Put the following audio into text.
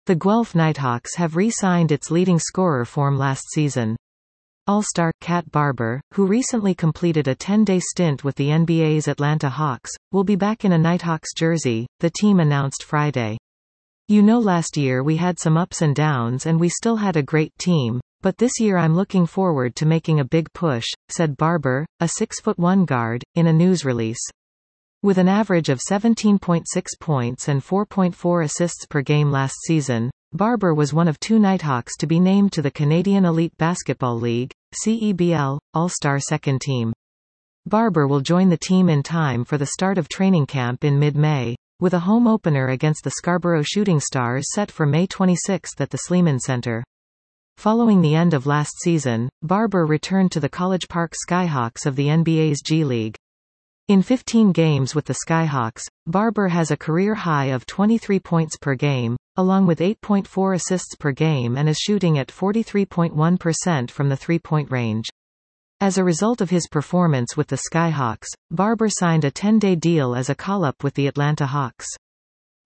The Guelph Nighthawks have re-signed its leading scorer from last season. All-star, Kat Barber, who recently completed a 10-day stint with the NBA's Atlanta Hawks, will be back in a Nighthawks jersey, the team announced Friday. "You know, last year we had some ups and downs and we still had a great team, but this year I'm looking forward to making a big push," said Barber, a 6'1" guard, in a news release. With an average of 17.6 points and 4.4 assists per game last season, Barber was one of two Nighthawks to be named to the Canadian Elite Basketball League, CEBL, All-Star Second Team. Barber will join the team in time for the start of training camp in mid-May, with a home opener against the Scarborough Shooting Stars set for May 26 at the Sleeman Center. Following the end of last season, Barber returned to the College Park Skyhawks of the NBA's G League. In 15 games with the Skyhawks, Barber has a career high of 23 points per game, along with 8.4 assists per game, and is shooting at 43.1% from the three-point range. As a result of his performance with the Skyhawks, Barber signed a 10-day deal as a call-up with the Atlanta Hawks.